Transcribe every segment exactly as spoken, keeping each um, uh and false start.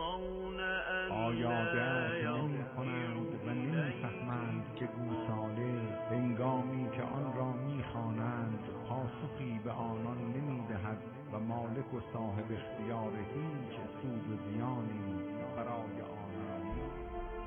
آیا درک نمی کنند و نمی فهمند که گوساله هنگامی که آن را می خوانند پاسخی به آنان نمی دهد و مالک و صاحب اختیار هیچ سود و زیانی برای آنان نیست.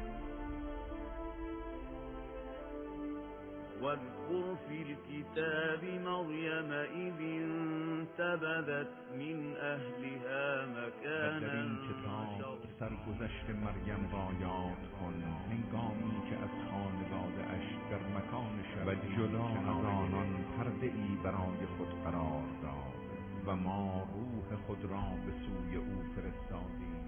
واذكر في الكتاب مريم إذ انتبذت من أهلها مكانا در این کتاب سرگذشت مریم را یاد کن هنگامی که از خانواده اش در مکان شب و جدا از آنان پرده ای برای خود قرار داد و ما روح خود را به سوی او فرستادیم.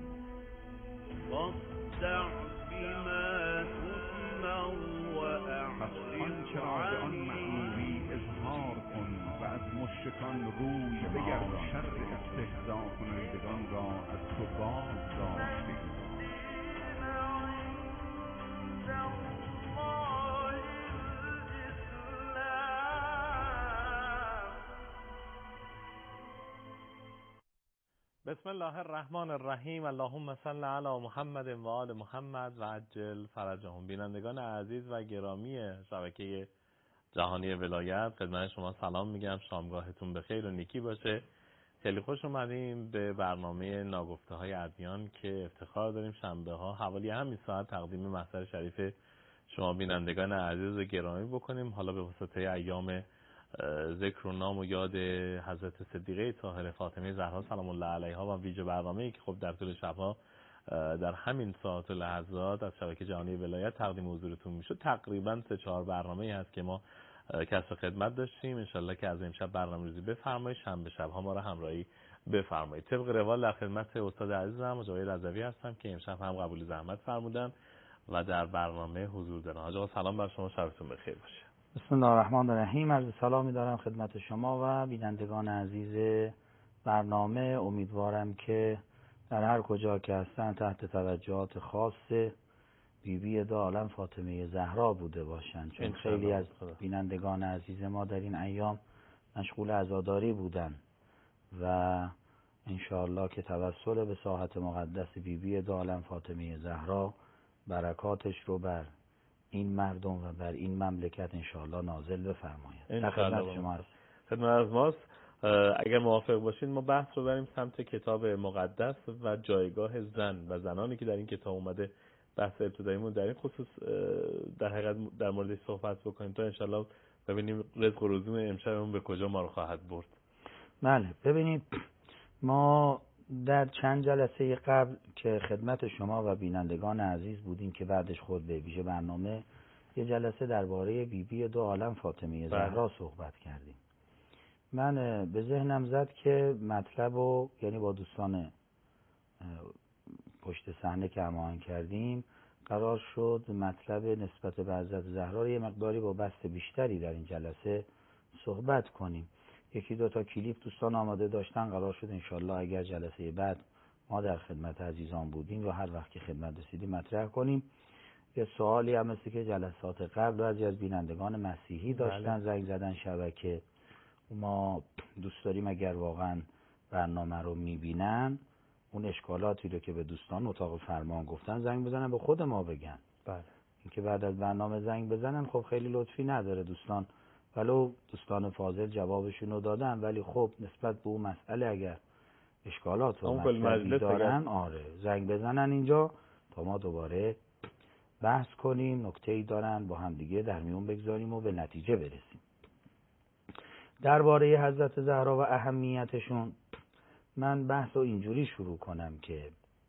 فاصدع بما تؤمر پس آنچه را به آن مأموری اظهار کن و از مشرکان روی بگردان. شر استهزا کنندگان را از تو باز داشتیم. بسم الله الرحمن الرحیم. اللهم صل علی محمد و آل محمد و عجل فرجهم. بینندگان عزیز و گرامی شبکه جهانی ولایت، خدمت شما سلام میگم. شامگاهتون بخیر و نیکی باشه. خیلی خوش اومدیم به برنامه ناگفته های ادیان که افتخار داریم شنبه ها حوالی همین ساعت تقدیم محضر شریف شما بینندگان عزیز و گرامی بکنیم. حالا به واسطه ایام ذکر و نام و یاد حضرت صدیقه طاهره فاطمه زهرا سلام الله علیها و ویژه برنامه‌ای که خب در طول شب‌ها در همین ساعات و لحظات از شبکه جهانی ولایت تقدیم حضورتون میشه. تقریبا سه چهار برنامه‌ای هست که ما کسب خدمت داشتیم. انشالله که از امشب برنامه‌ریزی بفرمایید، شنبه شب‌ها ما را همراهی بفرمایید. طبق روال در خدمت استاد عزیزم مجاهد رضوی هستم که امشب هم قبول زحمت فرمودن و در برنامه حضور دارن. حاج آقا سلام بر شما، شبتون بخیر باشه. بسم الله الرحمن الرحیم. عرض سلامی دارم خدمت شما و بینندگان عزیز برنامه. امیدوارم که در هر کجا که هستن تحت توجهات خاص بی بی دو عالم فاطمه زهرا بوده باشند، چون خیلی از بینندگان عزیز ما در این ایام مشغول عزاداری بودن و انشاءالله که توسل به ساحت مقدس بی بی دو عالم فاطمه زهرا برکاتش رو بر این مردم و بر این مملکت انشاءالله نازل بفرماید. خدمت شما هست. خدمت از ماست. اگر موافق باشید ما بحث رو بریم سمت کتاب مقدس و جایگاه زن و زنانی که در این کتاب اومده. بحث ابتداییمون در این خصوص در حقیقت در موردش صحبت بکنیم تا انشاءالله ببینیم رزق و روزی امشبمون به کجا ما رو خواهد برد. بله ببینید، ما در چند جلسه قبل که خدمت شما و بینندگان عزیز بودیم که بعدش خود به ویژه برنامه یه جلسه درباره بی بی دو عالم فاطمه زهرا صحبت کردیم. من به ذهنم زد که مطلب رو یعنی با دوستان پشت صحنه که هماهنگ کردیم قرار شد مطلب نسبت به حضرت زهرا رو یه مقداری با بسط بیشتری در این جلسه صحبت کنیم. یکی دو تا کلیپ دوستان آماده داشتن، قرار شد انشالله اگر جلسه بعد ما در خدمت عزیزان بودیم و هر وقت که خدمت رسیدیم مطرح کنیم. یه سوالی هم مثل که جلسات قبل بعضی از بینندگان مسیحی داشتن زنگ زدن شبکه. ما دوست داریم اگر واقعا برنامه رو میبینن اون اشکالاتی رو که به دوستان اتاق فرمان گفتن زنگ بزنن به خود ما بگن. بله. اینکه بعد از برنامه زنگ بزنن خب خیلی لطفی نداره دوستان، ولو دوستان فاضل جوابشون رو دادن، ولی خب نسبت به اون مسئله اگر اشکالات و مسئله دارن آره زنگ بزنن اینجا تا ما دوباره بحث کنیم، نکته‌ای دارن با هم دیگه در میون بگذاریم و به نتیجه برسیم. درباره حضرت زهرا و اهمیتشون من بحث رو اینجوری شروع کنم که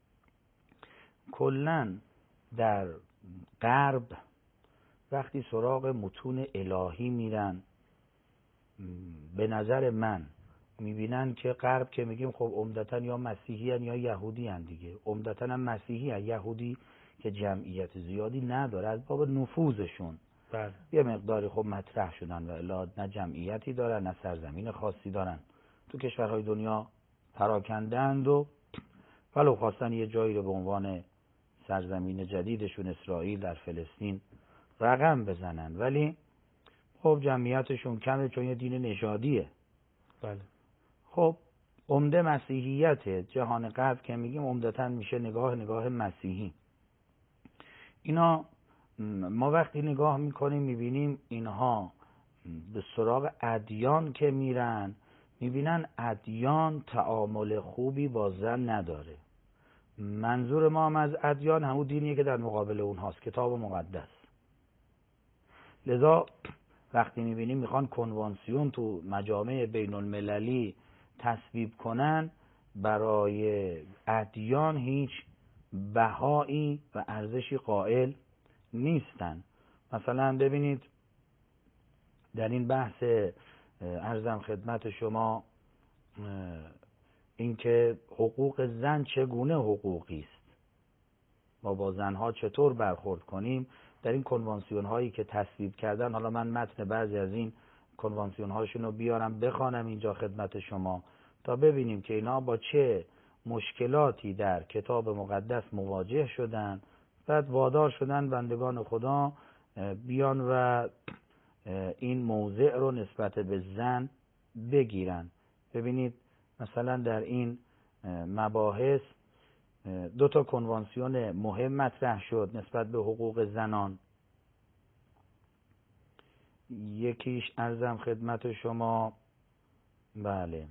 کلاً در غرب وقتی سراغ متون الهی میرن به نظر من میبینن که غرب که میگیم خب عمدتاً یا مسیحی هن یا یهودی هن دیگه، عمدتاً هم مسیحی هن. یهودی که جمعیت زیادی نداره از باب نفوذشون بله. یه مقداری خب مطرح شدن و الا نه جمعیتی دارن نه سرزمین خاصی دارن، تو کشورهای دنیا پراکندند و ولو خواستن یه جایی رو به عنوان سرزمین جدیدشون اسرائیل در فلسطین رقم بزنن، ولی خب جمعیتشون کمه چون یه دین نژادیه. بله. خب عمده مسیحیت جهان غرب که میگیم عمدتاً میشه نگاه نگاه مسیحی. اینا ما وقتی نگاه میکنیم میبینیم اینها به سراغ ادیان که میرن میبینن ادیان تعامل خوبی با زن نداره. منظور ما هم از ادیان همون دینیه که در مقابل اونهاست، کتاب مقدس. لذا وقتی میبینیم میخوان کنوانسیون تو مجامع بین المللی تصویب کنن، برای ادیان هیچ بهایی و ارزشی قائل نیستن. مثلا ببینید در این بحث عرضم خدمت شما اینکه حقوق زن چگونه حقوقی است، ما با زنها چطور برخورد کنیم، در این کنوانسیون هایی که تصویب کردن، حالا من متن بعضی از این کنوانسیون هاشون رو بیارم بخوانم اینجا خدمت شما تا ببینیم که اینا با چه مشکلاتی در کتاب مقدس مواجه شدن، بعد وادار شدن بندگان خدا بیان و این موضع رو نسبت به زن بگیرن. ببینید مثلا در این مباحث دو تا کنوانسیون مهم مطرح شد نسبت به حقوق زنان. یکیش عرضم خدمت شما بله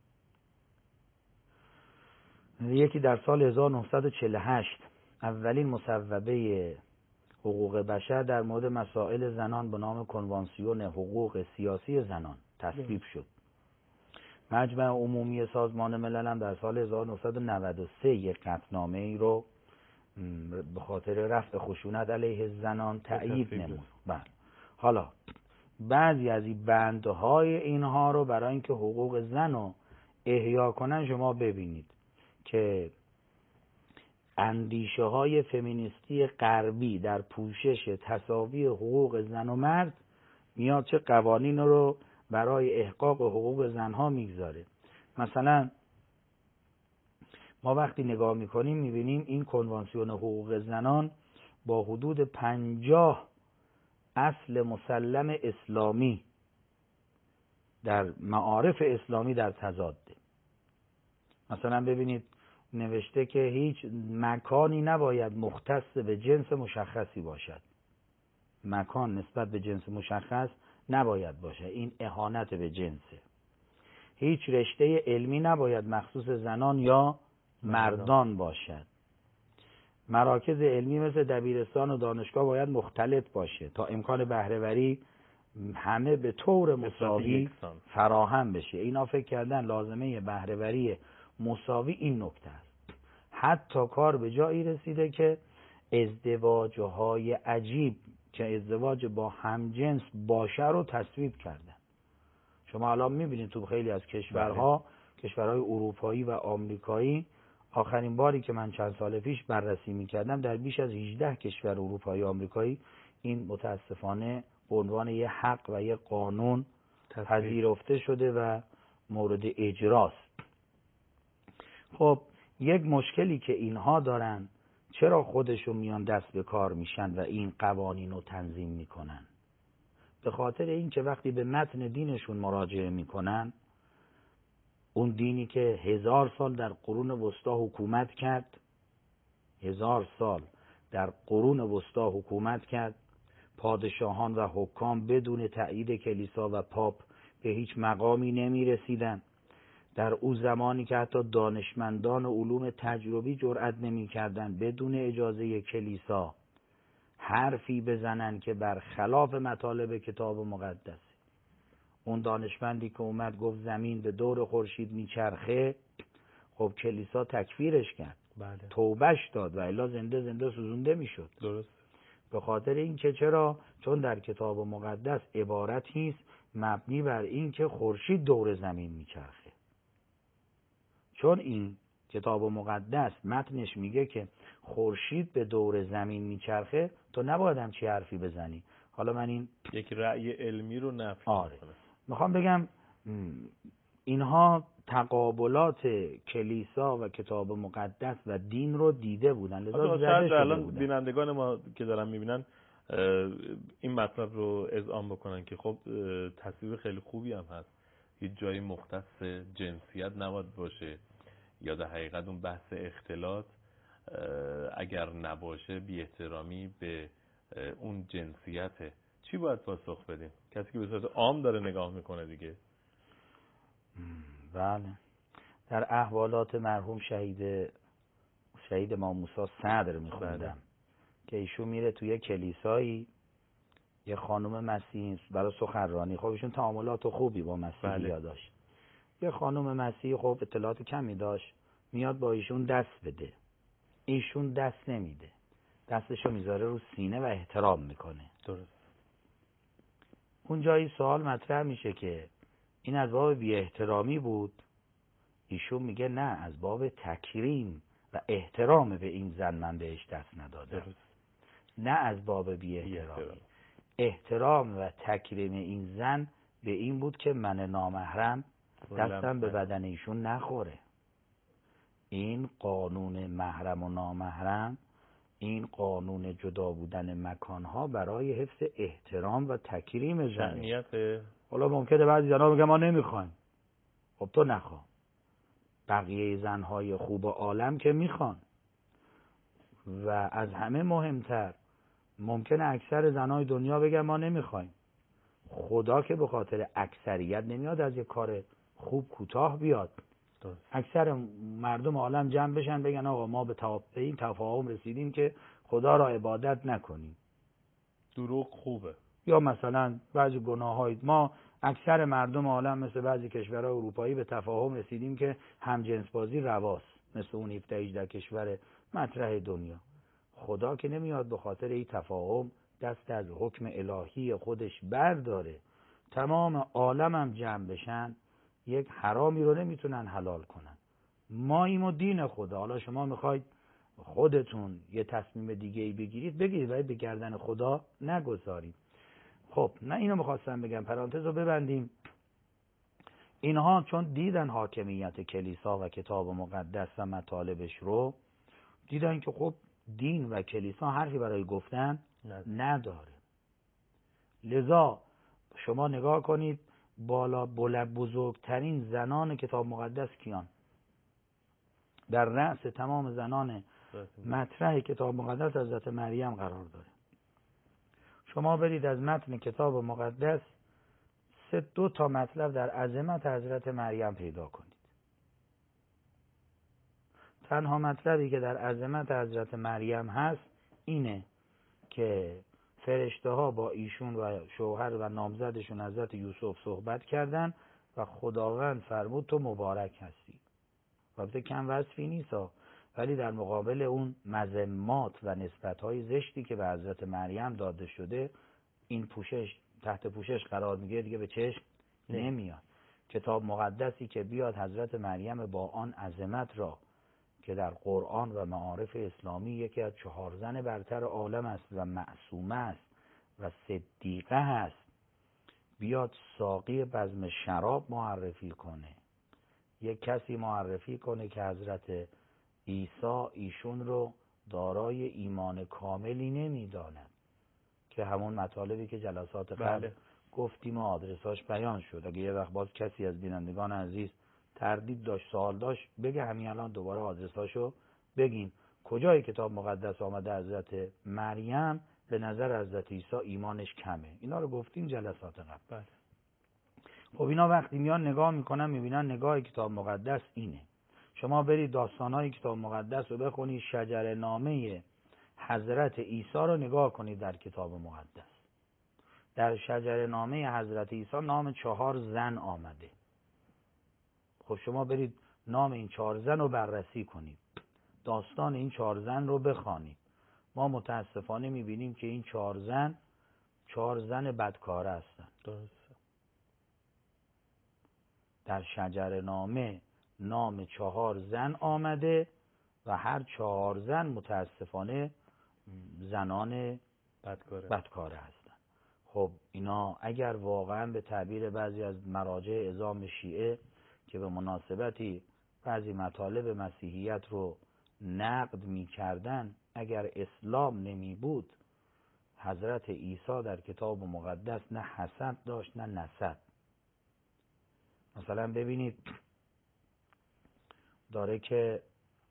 یکی در سال هزار و نهصد و چهل و هشت اولین مصوبه حقوق بشر در مورد مسائل زنان به نام کنوانسیون حقوق سیاسی زنان تصویب شد. مجمع عمومی سازمان ملل هم در سال هزار و نهصد و نود و سه یک قطعنامه ای رو به خاطر رفع خشونت علیه زنان تأیید نمود. بله. حالا بعضی از این بندهای اینها رو برای اینکه حقوق زن رو احیا کنن شما ببینید که اندیشه های فمینیستی غربی در پوشش تساوی حقوق زن و مرد میاد چه قوانین رو برای احقاق حقوق زنها میگذاره. مثلا ما وقتی نگاه میکنیم میبینیم این کنوانسیون حقوق زنان با حدود پنجاه اصل مسلم اسلامی در معارف اسلامی در تضاده. مثلا ببینید نوشته که هیچ مکانی نباید مختص به جنس مشخصی باشد. مکان نسبت به جنس مشخص نباید باشه، این اهانت به جنسه. هیچ رشته علمی نباید مخصوص زنان یا مردان باشد. مراکز علمی مثل دبیرستان و دانشگاه باید مختلط باشه تا امکان بهره‌وری همه به طور مساوی فراهم بشه. اینا فکر کردن لازمه بهره‌وری مساوی این نکته است. حتی کار به جایی رسیده که ازدواج‌های عجیب که ازدواج با همجنس باشه رو تصویب کردن. شما الان می‌بینید تو خیلی از کشورها بله. کشورهای اروپایی و آمریکایی، آخرین باری که من چند سال پیش بررسی می‌کردم در بیش از هجده کشور اروپایی و آمریکایی این متاسفانه به عنوان یه حق و یه قانون پذیرفته شده و مورد اجراست. خب یک مشکلی که اینها دارن، چرا خودشون میان دست به کار میشن و این قوانین رو تنظیم میکنن؟ به خاطر این که وقتی به متن دینشون مراجعه میکنن، اون دینی که هزار سال در قرون وسطا حکومت کرد، هزار سال در قرون وسطا حکومت کرد، پادشاهان و حکام بدون تأیید کلیسا و پاپ به هیچ مقامی نمی رسیدن. در او زمانی که حتی دانشمندان علوم تجربی جرأت نمی کردن بدون اجازه کلیسا حرفی بزنن که بر خلاف مطالب کتاب مقدس. اون دانشمندی که اومد گفت زمین به دور خورشید میچرخه، خب کلیسا تکفیرش کرد، بله. توبهش داد و الا زنده زنده سوزونده میشد. درست. به خاطر این که چرا؟ چون در کتاب مقدس عبارتی است مبنی بر این که خورشید دور زمین میچرخه. چون این کتاب مقدس متنش میگه که خورشید به دور زمین میچرخه، تو نباید همچی حرفی بزنی. حالا من این یک رأی علمی رو نفی آره. میکنه. میخوام بگم اینها تقابلات کلیسا و کتاب مقدس و دین رو دیده بودن، لذا زده شده الان بودن. بینندگان ما که دارن میبینن این مطلب رو اذعان بکنن که خب تصویر خیلی خوبی هم هست هیچ جایی مختص جنسیت نباید باشه، یا در حقیقت اون بحث اختلاط اگر نباشه بی احترامی به اون جنسیته. چی باید پاسخ بدیم؟ کسی که به صورت عام داره نگاه میکنه دیگه. بله، در احوالات مرحوم شهید شهید امام موسی صدر میخوندم که ایشون میره توی کلیسایی، یه خانم مسیحی برای سخنرانی، خب ایشون تعاملات خوبی با مسیحی ها داشت. یه خانم مسیحی خب اطلاعات کمی داشت، میاد با ایشون دست بده، ایشون دست نمیده، دستشو میذاره رو سینه و احترام میکنه. درست. اون جایی سوال مطرح میشه که این از باب بی احترامی بود؟ ایشون میگه نه، از باب تکریم و احترام به این زن من بهش دست ندادم. درست. نه از باب بی احترامی. احترام و تکریم این زن به این بود که من نامحرم دستم به بدن ایشون نخوره. این قانون محرم و نامحرم، این قانون جدا بودن مکانها برای حفظ احترام و تکریم زن. حالا ممکنه بعضی زنها بگن ما نمیخوایم، خب تو نخوا، بقیه زنهای خوب عالم که میخوان. و از همه مهمتر ممکنه اکثر زنهای دنیا بگن ما نمیخوایم، خدا که به خاطر اکثریت نمیاد از یک کار خوب کوتاه بیاد. اکثر مردم عالم جمع بشن بگن آقا ما به این تفاهم رسیدیم که خدا را عبادت نکنیم. دروغ خوبه. یا مثلا بعضی گناه‌های، ما اکثر مردم عالم مثل بعضی کشورهای اروپایی به تفاهم رسیدیم که همجنس بازی رواست، مثل اون هفده هجده کشور مطرح دنیا. خدا که نمیاد به خاطر این تفاهم دست از حکم الهی خودش برداره. تمام عالم هم جمع بشن یک حرامی رو نمیتونن حلال کنن. ما ایم و دین خدا. حالا شما میخواید خودتون یه تصمیم دیگه ای بگیرید، بگیرید، ولی به گردن خدا نگذارید. خب نه، اینو میخواستم بگم، پرانتز رو ببندیم. اینها چون دیدن حاکمیت کلیسا و کتاب مقدس و مطالبش رو، دیدن که خب دین و کلیسا حرفی برای گفتن نداره. لذا شما نگاه کنید بالا بلند بزرگترین زنان کتاب مقدس کیان؟ در رأس تمام زنان مطرح کتاب مقدس حضرت مریم قرار داره. شما برید از متن کتاب مقدس سه دو تا مطلب در عظمت حضرت مریم پیدا کنید. تنها مطلبی که در عظمت حضرت مریم هست اینه که فرشته ها با ایشون و شوهر و نامزدشون حضرت یوسف صحبت کردن و خداوند فرمود تو مبارک هستی. البته کم وصفی نیست، ولی در مقابل اون مذمات و نسبت‌های زشتی که به حضرت مریم داده شده، این پوشش تحت پوشش قرار میگیره، دیگه به چشم نمیاد. کتاب مقدسی که بیاد حضرت مریم با آن عظمت را که در قرآن و معارف اسلامی یکی از چهار زن برتر عالم است و معصومه است و صدیقه است، بیاد ساقی بزم شراب معرفی کنه، یک کسی معرفی کنه که حضرت عیسی ایشون رو دارای ایمان کاملی نمیداند، که همون مطالبی که جلسات قبل بله. گفتیم و آدرساش بیان شد. اگه یه وقت باز کسی از بینندگان عزیز تردید داشت، سوال داشت، بگه همین الان دوباره آدرساشو بگیم. کجای کتاب مقدس آمده حضرت مریم به نظر حضرت عیسی ایمانش کمه؟ اینا رو گفتیم جلسات قبل. بله. خب اینا وقتی میان نگاه میکنن میبینن نگاه کتاب مقدس اینه. شما برید داستانهای کتاب مقدس رو بخونید، شجره نامه حضرت عیسی رو نگاه کنید در کتاب مقدس. در شجره نامه حضرت عیسی نام چهار زن آمده. خب شما برید نام این چهار زن رو بررسی کنید، داستان این چهار زن رو بخوانید. ما متاسفانه میبینیم که این چهار زن چهار زن بدکاره هستن. درست. در شجره نامه نام چهار زن آمده و هر چهار زن متاسفانه زنان بدکاره, بدکاره هستن. خب اینا اگر واقعا به تعبیر بعضی از مراجع عظام شیعه که به مناسبتی بعضی مطالب مسیحیت رو نقد می کردن، اگر اسلام نمی بود، حضرت عیسی در کتاب مقدس نه حسد داشت نه نسب. مثلا ببینید داره که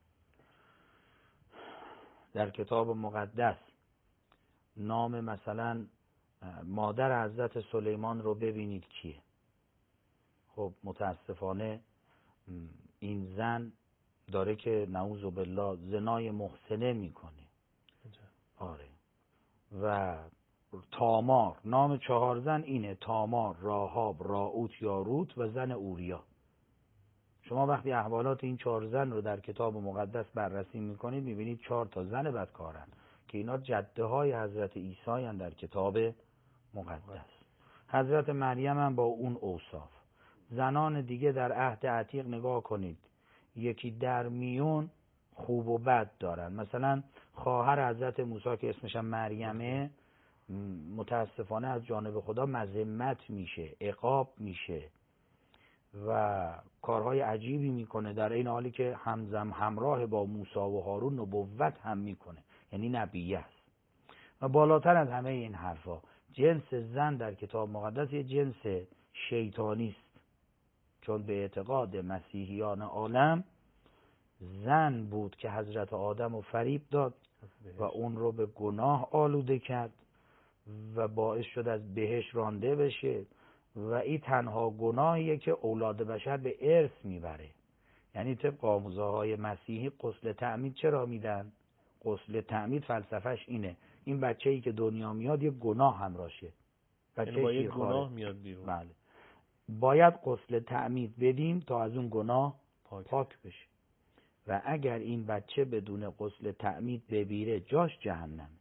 در کتاب مقدس نام مثلا مادر حضرت سلیمان رو ببینید کیه. خب متاسفانه این زن داره که نعوذ بالله زنای محسنه میکنه. آره. و تامار، نام چهار زن اینه: تامار، راهاب، راؤوت یا روت و زن اوریا. شما وقتی احوالات این چهار زن رو در کتاب مقدس بررسی میکنید میبینید چهار تا زن بدکارن که اینا جده های حضرت عیسی هستند در کتاب مقدس. حضرت مریم هم با اون اوصاف. زنان دیگه در عهد عتیق نگاه کنید، یکی در میون خوب و بد دارن. مثلا خواهر حضرت موسی که اسمش هم مریمه، متاسفانه از جانب خدا مذمت میشه، عقاب میشه و کارهای عجیبی میکنه، در این حالی که همزم همراه با موسی و هارون نبوت هم میکنه، یعنی نبیه است. و بالاتر از همه این حرفا، جنس زن در کتاب مقدس یه جنس شیطانی است، چون به اعتقاد مسیحیان عالم زن بود که حضرت آدم رو فریب داد و اون رو به گناه آلوده کرد و باعث شد از بهشت رانده بشه و این تنها گناهیه که اولاد بشر به ارث میبره. یعنی طبق آموزه های مسیحی غسل تعمید چرا میدن؟ غسل تعمید فلسفهش اینه: این بچه‌ای که دنیا میاد یه گناه همراشه، یعنی با یه گناه میاد بیرون. بله. باید غسل تعمید بدیم تا از اون گناه پاک, پاک بشه. و اگر این بچه بدون غسل تعمید بمیره جاش جهنم،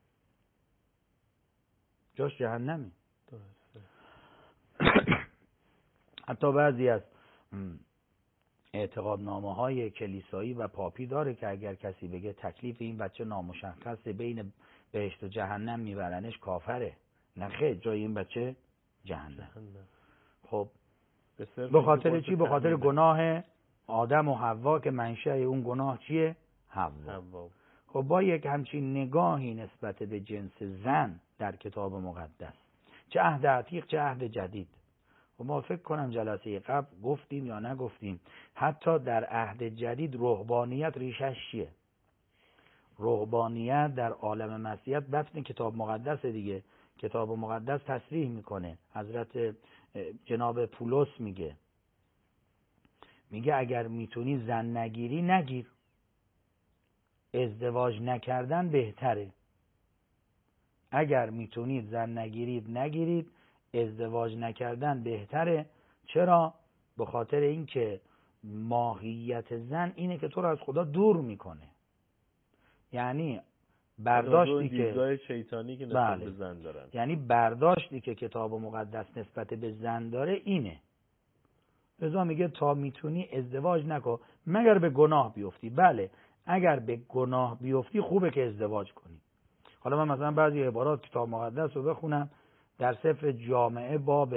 جاش جهنمی. حتی بعضی از اعتقادنامه های کلیسایی و پاپی داره که اگر کسی بگه تکلیف این بچه نامشخصه، بین بهشت و جهنم میبرنش، کافره. نه خیر، جای این بچه جهنم. خب به خاطر چی؟ به خاطر گناه آدم و حوا که منشأ اون گناه چیه؟ حوا. خب با یک همچین نگاهی نسبت به جنس زن در کتاب مقدس، چه عهد عتیق چه عهد جدید، و ما فکر کنم جلسه قبل گفتیم یا نگفتیم، حتی در عهد جدید رهبانیت ریشش چیه؟ رهبانیت در عالم مسیحیت بطن کتاب مقدس دیگه. کتاب مقدس تصریح میکنه، حضرت جناب پولس میگه میگه اگر میتونی زن نگیری نگیر، ازدواج نکردن بهتره. اگر میتونید زن نگیرید نگیرید، ازدواج نکردن بهتره. چرا؟ به خاطر اینکه ماهیت زن اینه که تو رو از خدا دور میکنه. یعنی برداشتی که دیدگاه شیطانی که نسبت بله. به زن دارن، یعنی برداشتی که کتاب مقدس نسبت به زن داره اینه. لذا میگه تا میتونی ازدواج نکن مگر به گناه بیفتی. بله، اگر به گناه بیفتی خوبه که ازدواج کنی. حالا من مثلا بعضی عبارات کتاب مقدس رو بخونم. در سفر جامعه باب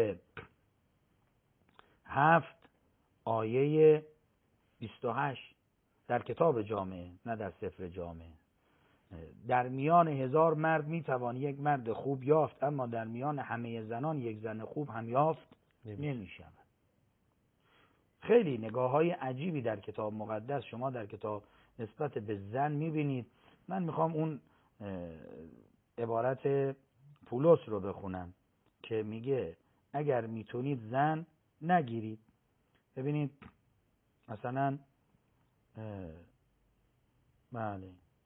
هفت آیه بیست و هشت، در کتاب جامعه نه در سفر جامعه: در میان هزار مرد میتوان یک مرد خوب یافت، اما در میان همه زنان یک زن خوب هم یافت نمیشود. خیلی نگاه های عجیبی در کتاب مقدس شما در کتاب نسبت به زن میبینید. من میخوام اون عبارت پولس رو بخونم که میگه اگر میتونید زن نگیرید. ببینید مثلا بله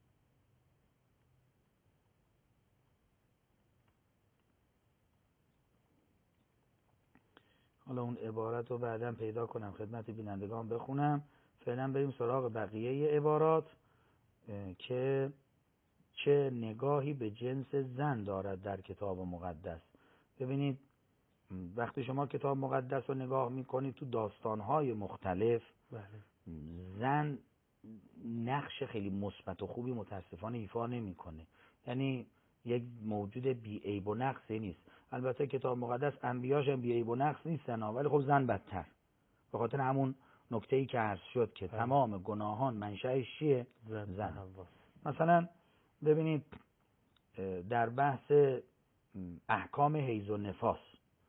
حالا اون عبارت رو بعداً پیدا کنم خدمت بینندگان بخونم. فعلا بریم سراغ بقیه عبارات که چه نگاهی به جنس زن دارد در کتاب مقدس. ببینید وقتی شما کتاب مقدس رو نگاه میکنید تو داستانهای مختلف بله. زن نقش خیلی مثبت و خوبی متاسفانه ایفا نمیکنه. یعنی یک موجود بی عیب و نقصی نیست. البته کتاب مقدس انبیاش هم بی عیب و نقص نیستن، ولی خب زن بدتر، به خاطر همون نکته‌ای که عرض شد که هم. تمام گناهان منشأش چیه؟ زن, زن. مثلا ببینید در بحث احکام حیض و نفاس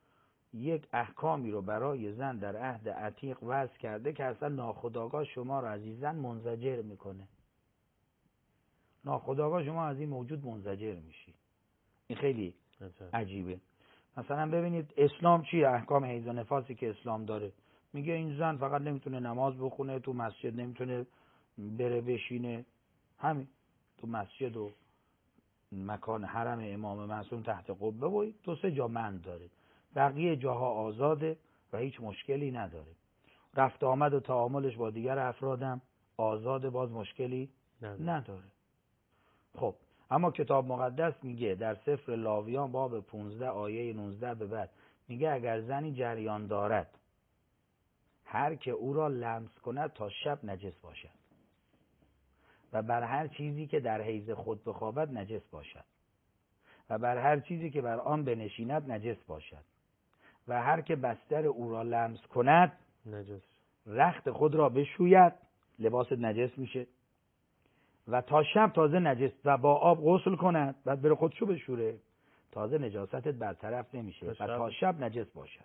یک احکامی رو برای زن در عهد عتیق وضع کرده که اصلا ناخودآگاه شما رو از این زن منزجر میکنه. ناخودآگاه شما از این موجود منزجر میشی. این خیلی عجیبه. مثلا ببینید اسلام چیه؟ احکام حیض و نفاسی که اسلام داره، میگه این زن فقط نمیتونه نماز بخونه، تو مسجد نمیتونه بره بشینه، همین تو مسجد و مکان حرم امام معصوم تحت قبه و دو سه جا من داره، بقیه جاها آزاده و هیچ مشکلی نداره. رفت آمد و تعاملش با دیگر افرادم آزاده، باز مشکلی نداره. نداره. خب اما کتاب مقدس میگه در سفر لاویان باب پانزده آیه نوزده به بعد، میگه اگر زنی جریان دارد هر که او را لمس کند تا شب نجس باشد و بر هر چیزی که در حیض خود بخوابد نجس باشد و بر هر چیزی که بر آن بنشیند نجس باشد و هر که بستر او را لمس کند نجس، رخت خود را بشوید، لباس نجس میشه، و تا شب تازه نجس و با آب غسل کند، بعد بره خودشو بشوره، تازه نجاستت برطرف نمیشه و تا شب نجس باشد.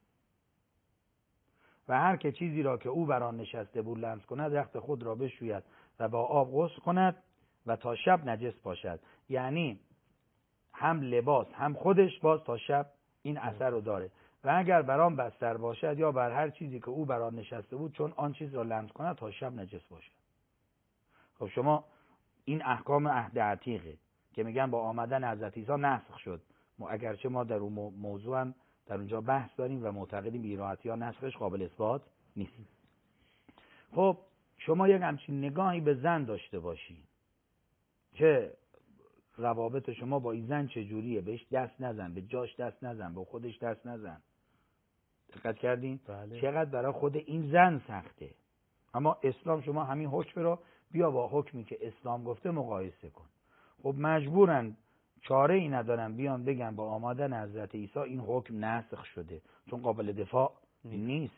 و هر که چیزی را که او بر آن نشسته بود لمس کند رخت خود را بشوید و با آب غسل کند و تا شب نجس باشد. یعنی هم لباس هم خودش باز تا شب این اثر رو داره. و اگر بر آن بستر باشد یا بر هر چیزی که او بر آن نشسته بود چون آن چیز را لمس کند تا شب نجس باشد. خب شما این احکام عهد عتیقه که میگن با آمدن حضرت عیسی نسخ شد، اگرچه ما در اون موضوع هم در اونجا بحث داریم و معتقدیم بی راحتی ها نسخش قابل اثبات نیست. خب شما یک همچین نگاهی به زن داشته باشی که روابط شما با این زن چجوریه، بهش دست نزن، به جاش دست نزن، به خودش دست نزن. دقت کردین؟ بله. چقدر برای خود این زن سخته. اما اسلام شما همین حکم رو بیا با حکمی که اسلام گفته مقایسه کن. خب مجبورن، چاره ای ندارن بیان بگن با آمدن حضرت عیسی این حکم نسخ شده، چون قابل دفاع نیست.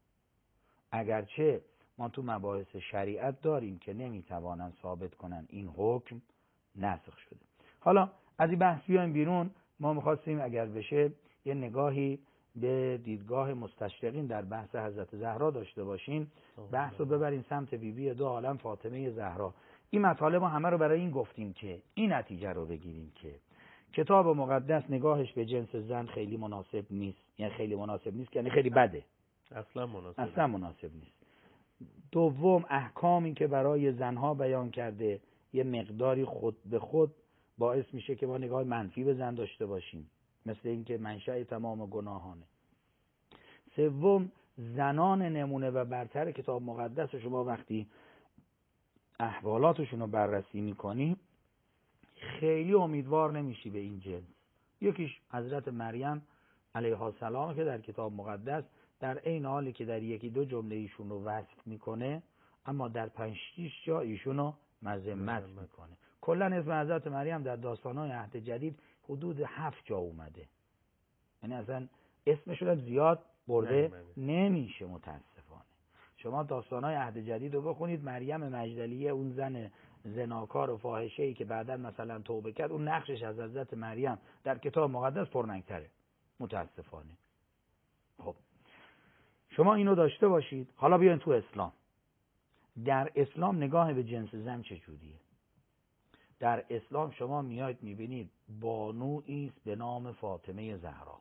اگرچه ما تو مباحث شریعت داریم که نمیتوانن ثابت کنن این حکم نسخ شده. حالا از این بحث بیایم بیرون. ما میخواستیم اگر بشه یه نگاهی به دیدگاه مستشرقین در بحث حضرت زهرا داشته باشیم، بحث رو ببریم سمت بیبی بی دو عالم فاطمه زهرا. این مطالب همه رو برای این گفتیم که این نتیجه رو بگیریم که کتاب مقدس نگاهش به جنس زن خیلی مناسب نیست. یعنی خیلی مناسب نیست یعنی خیلی بده، اصلا مناسب اصلا مناسب نیست. دوم، احکامی که برای زنها بیان کرده یه مقداری خود به خود باعث میشه که ما نگاه منفی به زن داشته باشیم، مثل اینکه منشأ تمام گناهانه. سوم، زنان نمونه و برتر کتاب مقدس شما وقتی احوالاتشون رو بررسی میکنی خیلی امیدوار نمیشی به این جنس. یکیش حضرت مریم علیها السلام که در کتاب مقدس در عین حالی که در یکی دو جمله ایشون رو وصف میکنه اما در پنج شش جا ایشون رو مذمت میکنه. کلا اسم حضرت مریم در داستانهای عهد جدید حدود هفت جا اومده، یعنی اصلا اسمشون هم زیاد برده نمیشه. متاسفانه شما داستانهای عهد جدید رو بخونید، مریم مجدلیه اون زن زناکار و فاحشه‌ای که بعدا مثلا توبه کرد، اون نقشش از حضرت مریم در کتاب مقدس پررنگ‌تره متاسفانه. خب شما اینو داشته باشید. حالا بیاین تو اسلام. در اسلام نگاه به جنس زن چجوریه؟ در اسلام شما میایید میبینید بانویی است به نام فاطمه زهرا.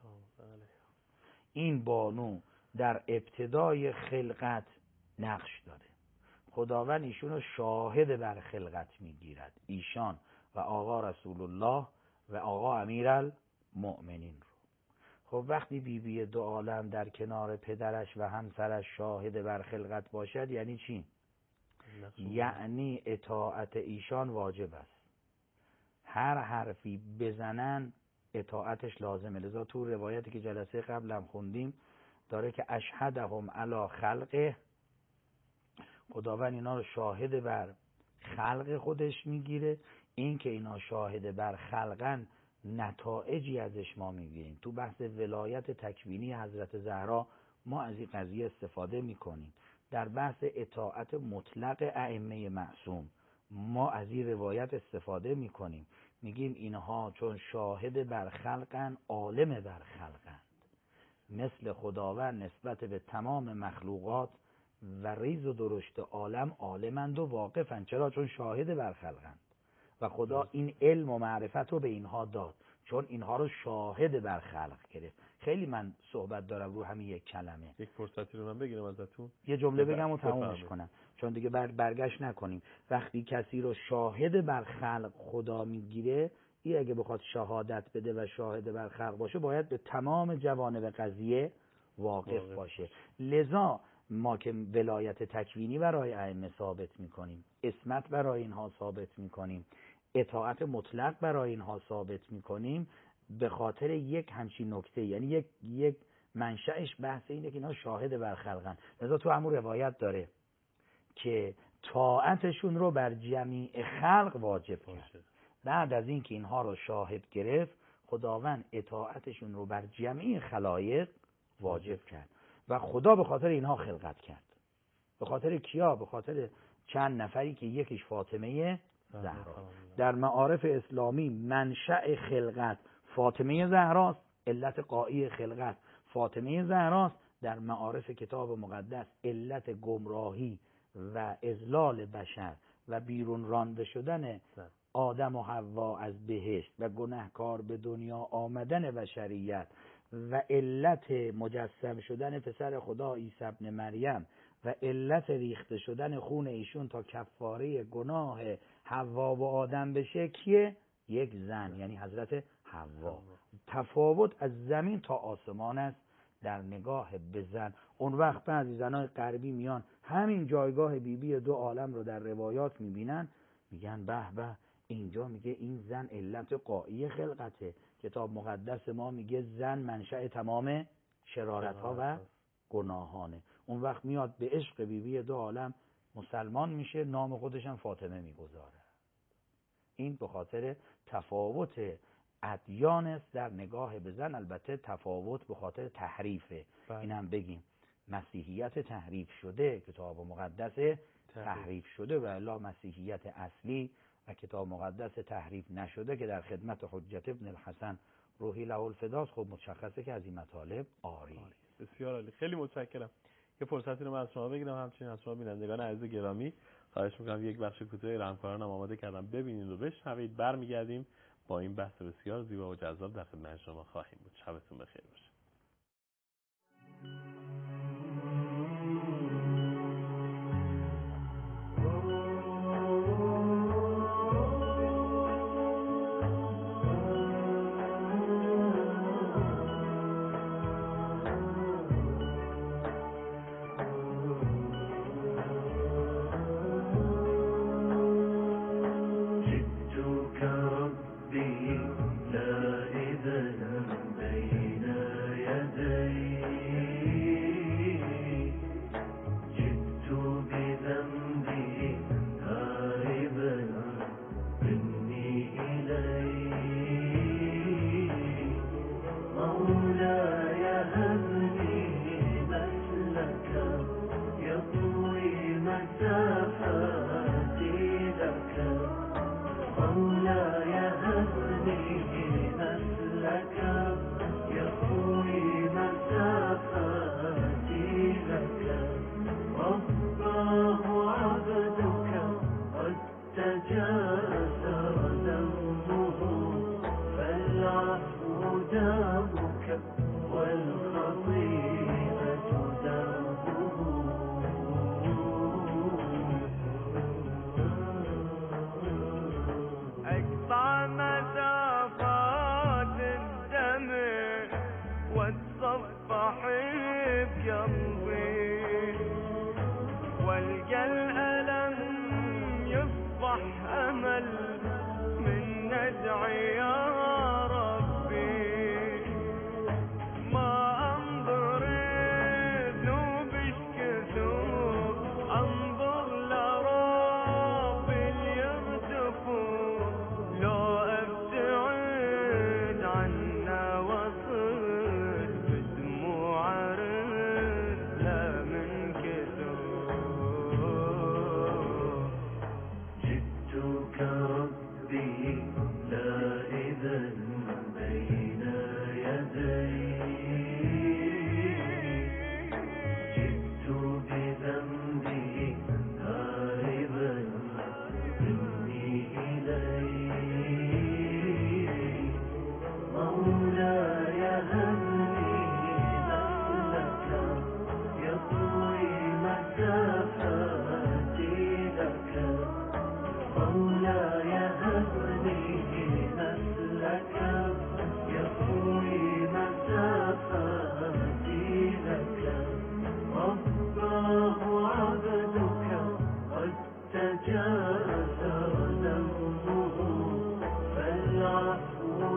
این بانو در ابتدای خلقت نقش داره. خداوند ایشونو شاهد بر خلقت میگیرد، ایشان و آقا رسول الله و آقا امیرالمؤمنین رو. خب وقتی بیبی بی دو عالم در کنار پدرش و همسرش شاهد بر خلقت باشد یعنی چی؟ یعنی اطاعت ایشان واجب است. هر حرفی بزنن اطاعتش لازمه. لذا تو روایتی که جلسه قبلم خوندیم داره که اشهدهم علی خلقه، خداوند اینا رو شاهد بر خلق خودش میگیره. این که اینا شاهد بر خلقن نتایجی ازش ما میگیریم. تو بحث ولایت تکوینی حضرت زهرا ما از این قضیه استفاده میکنیم. در بحث اطاعت مطلق ائمه معصوم ما از این روایت استفاده میکنیم، میگیم اینها چون شاهد بر خلقن عالم بر خلقند. مثل خداوند نسبت به تمام مخلوقات و ریز و درشت عالم عالمند و واقفند. چرا؟ چون شاهد بر خلقند و خدا این علم و معرفت رو به اینها داد، چون اینها رو شاهد بر خلق گرفت. خیلی من صحبت دارم رو همین یک کلمه. یک فرصتی رو من بگیرم ازتون، یه جمله بگم و تمومش کنم چون دیگه بر برگشت نکنیم. وقتی کسی رو شاهد بر خلق خدا میگیره، این اگه بخواد شهادت بده و شاهد بر خلق باشه باید به تمام جوانب قضیه واقف, واقف باشه. لذا ما که ولایت تکوینی برای ائمه ثابت میکنیم، اسمت برای اینها ثابت میکنیم، اطاعت مطلق برای اینها ثابت میکنیم، به خاطر یک همچین نکته، یعنی یک یک منشأش بحث اینه که اینها شاهد بر خلقن. لذا تو همون روایت داره که طاعتشون رو بر جمیع خلق واجب کرد. بعد از این که اینها رو شاهد گرفت، خداوند اطاعتشون رو بر جمیع خلایق واجب کرد و خدا به خاطر اینها خلقت کرد. به خاطر کیا؟ به خاطر چند نفری که یکیش فاطمه زهرا. در معارف اسلامی منشأ خلقت فاطمه زهراست، علت قایی خلقت فاطمه زهراست. در معارف کتاب مقدس علت گمراهی و اضلال بشر و بیرون رانده شدن آدم و حوا از بهشت و گناهکار به دنیا آمدن بشریت و علت مجسم شدن پسر خدا عیسی ابن مریم و علت ریخته شدن خون ایشون تا کفاره گناه حوا و آدم بشه کیه؟ یک زن، یعنی حضرت حوا. تفاوت از زمین تا آسمان است در نگاه به زن. اون وقت بعضی زنای غربی میان همین جایگاه بیبی دو عالم رو در روایات میبینن، میگن به به، اینجا میگه این زن علت قایی خلقته. کتاب مقدس ما میگه زن منشأ تمام شرارت ها و گناهانه. اون وقت میاد به عشق بیبی دو عالم مسلمان میشه، نام خودش هم فاطمه میگذاره. این به خاطر تفاوت ادیان است در نگاه به زن. البته تفاوت به خاطر تحریفه. اینم بگیم مسیحیت تحریف شده، کتاب مقدس تحریف شده، و الا مسیحیت اصلی و کتاب مقدس تحریف نشده که در خدمت حجت ابن الحسن روحی له الفداست. خب مشخصه که از این مطالب آری. بسیار عالی، خیلی متشکرم. یه فرصتی رو من از شما بگیرم، همچنین از شما بینندگان عزیز گرامی خواهش میکنم یک بخش کوتاهی رو همکارانم آماده کردم ببینید و بشنوید. برمیگردیم با این بحث بسیار زیبا و جذاب در خدمت شما خواهیم بود. شبتون بخیر باشه.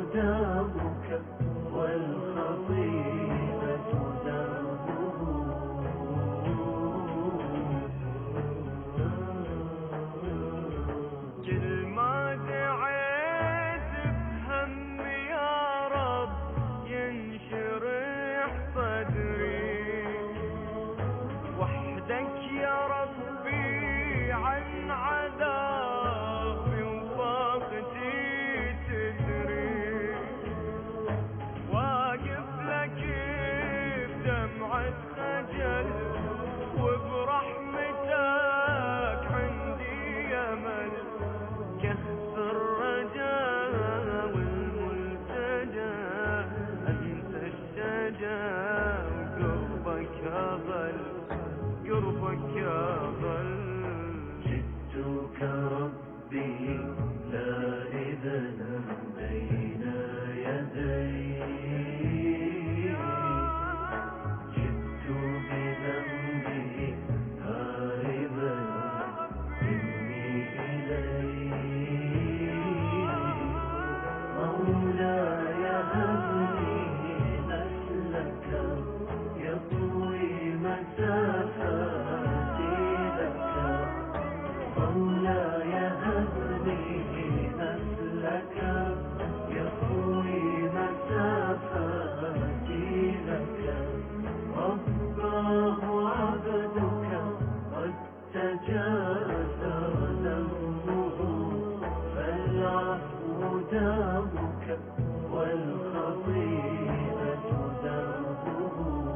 دمك والخطيئة دربه كل ما دعيت بهم يا رب ينشرح صدري وحدك يا ربي عن عذابي وفاقتي تدري واقف لك بدمعة خجل وبرحمتك عندي امل كهف الرجاء والملتجى انت الشجاع وقربك اظل قربك اظل جدك ربي لا إذن بين يدي جئت بذنبي هاربا مني إليه مولاي هب لي نسلك يطوي مسافاتي لك مولاي هب لي نسلك يطوي مسافاتي لك رباه عبدك قد تجاوز ذنبه فالعفو دامك والخطيئة دربه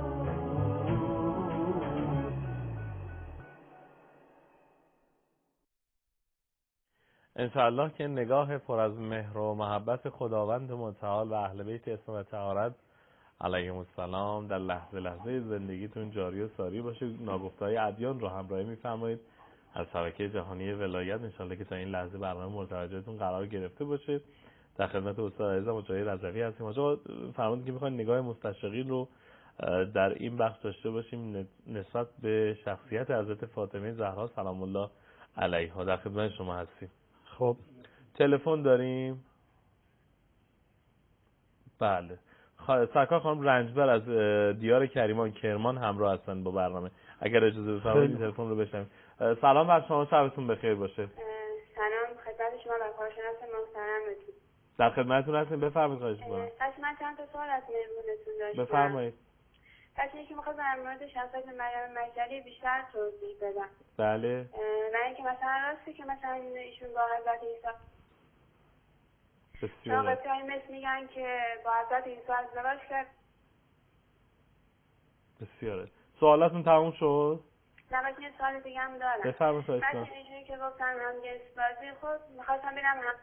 انشاءالله که نگاه پر از مهر و محبت خداوند متعال و اهل بیت اسم و طهارت علیهم السلام در لحظه لحظه زندگیتون جاری و ساری باشه. ناگفته‌های ادیان رو همراهی می‌فرمایید از شبکه جهانی ولایت. انشاءالله که تا این لحظه برنامه مورد توجهتون قرار گرفته باشه. در خدمت استاد عزیز مجاهد رضوی هستیم. آقا فرمودید که می‌خواید نگاه مستشرقین رو در این بخش داشته باشیم نسبت به شخصیت حضرت فاطمه زهرا سلام الله علیها. در خدمت شما هستیم. خب تلفن داریم؟ بله. سرکار خانم رنجبر از دیار کریمان کرمان همراه هستن با برنامه. اگر اجازه بفرمایید تلفن رو بشنویم. سلام بر شما، شبتون بخیر باشه. سلام خدمت شما و کارشناس محترمتون. در خدمتتون هستیم، بفرمایید. خواهش می‌کنم. پس من چند تا سوال از مهمونتون داشتم. بفرمایید. پس اینکه می‌خوام در مورد شخصیت مریم مجدلی بیشتر توضیح بدم. بله. و اینکه مثلا راسته که مثلا ایشون با حضرت عیسی بسیار قبطی مثل میگن که با حضرت عیسی ازدواج کرد. بسیاره. سوالاتون تموم شد؟ نه بس یه سوال دیگه هم دارم. بفرمایید. مثلا اینجوری که گفتن هم جنس بازی خود می‌خواستم ببینم هم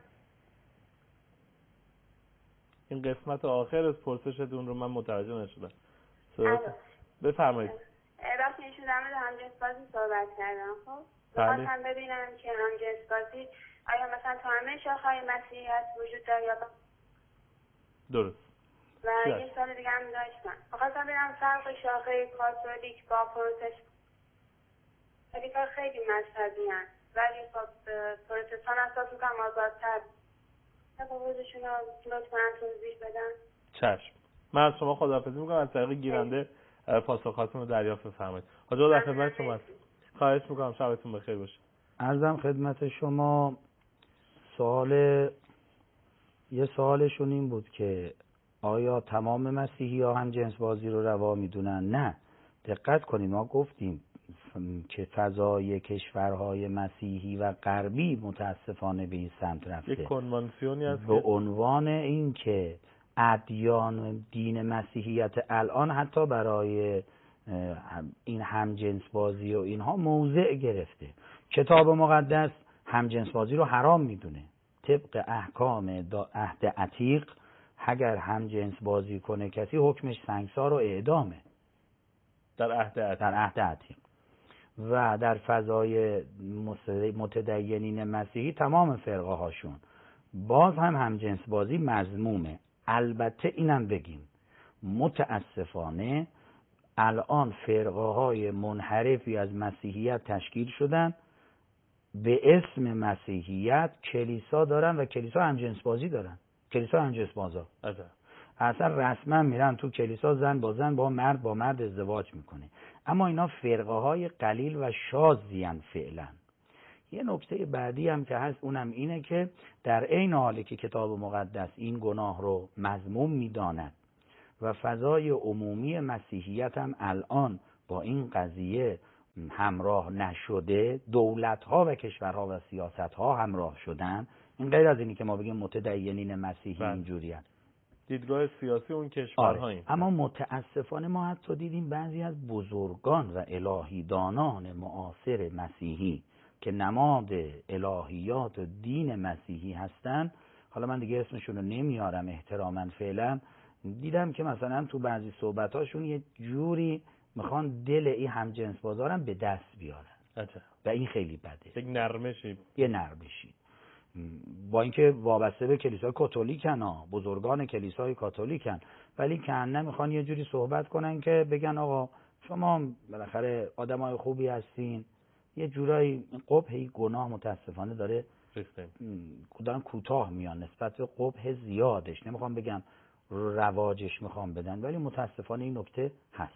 این قسمت آخر از پرسشتون رو من متوجه نشدم. بفرمایید. وقتی ایشون در مورد همجنس بازی صحبت کردن خب بله. می‌خواستم ببینم که همجنس بازی آیا مثلا تو همه شاخه‌های مسیحیت وجود داره یا درست. و یه سال دیگه هم داشتم می‌خواستم ببینم فرق شاخه کاتولیک با پروتستان. کاتولیک‌ها خیلی مذهبی هستند ولی خب پروتستان احساس می‌کنم آزادتر. تفاوتشون رو لطفاً توضیح بدن. چشم. من از شما خداحافظی می‌کنم. از طریق گیرنده پاسخاتون رو دریافت بفرمایید. حاضر در خدمت شما هستم. خواهش می‌کنم شبتون بخیر باشه. عرضم خدمت شما سوال یه سوالشون این بود که آیا تمام مسیحی ها هم جنس بازی رو روا میدونن؟ نه، دقت کنید ما گفتیم که فضای کشورهای مسیحی و غربی متاسفانه به این سمت رفته. یک کنوانسیونی هست به عنوان این که ادیان دین مسیحیت الان حتی برای این همجنس بازی و اینها موضع گرفته. کتاب مقدس همجنس بازی رو حرام میدونه. طبق احکام عهد عتیق اگر همجنس بازی کنه کسی حکمش سنگسار و اعدامه در عهد عتیق. در عهد عتیق. و در فضای متدینین مسیحی تمام فرقه هاشون باز هم همجنس بازی مذمومه. البته اینم بگیم متاسفانه الان فرقه های منحرفی از مسیحیت تشکیل شدن، به اسم مسیحیت کلیسا دارن و کلیسا همجنس بازی دارن. کلیسا همجنس بازا. عجب. اصلا رسما میرن تو کلیسا، زن با زن، با مرد با مرد ازدواج میکنه. اما اینا فرقه های قلیل و شاذی ان فعلا. یه نکته بعدی هم که هست اونم اینه که در عین حالی که کتاب مقدس این گناه رو مذموم میداند و فضای عمومی مسیحیت هم الان با این قضیه همراه نشده، دولت‌ها و کشورها و سیاست‌ها همراه شدن، این غیر از اینی که ما بگیم متدینین مسیحی اینجوری هست، دیدگاه سیاسی اون کشورها این. اما متاسفانه ما حتی دیدیم بعضی از بزرگان و الهیدانان معاصر مسیحی که نماد الهیات و دین مسیحی هستن، حالا من دیگه اسمشون رو نمیارم احتراما فعلا، دیدم که مثلا تو بعضی صحبتاشون یه جوری میخوان دل این همجنس بازارم به دست بیارن. عجب. و این خیلی بده. یک نرمشی. یه نرمشی. با اینکه وابسته به کلیسای کاتولیکن ها، بزرگان کلیسای کاتولیکن، ولی کنه میخوان یه جوری صحبت کنن که بگن آقا شما بالاخره آدمای خوبی هستین، یه جورایی قبح گناه متاسفانه داره دارن کوتاه میان نسبت به قبح زیادش، نمیخوام بگم رواجش میخوام بدن، ولی متاسفانه این نکته هست.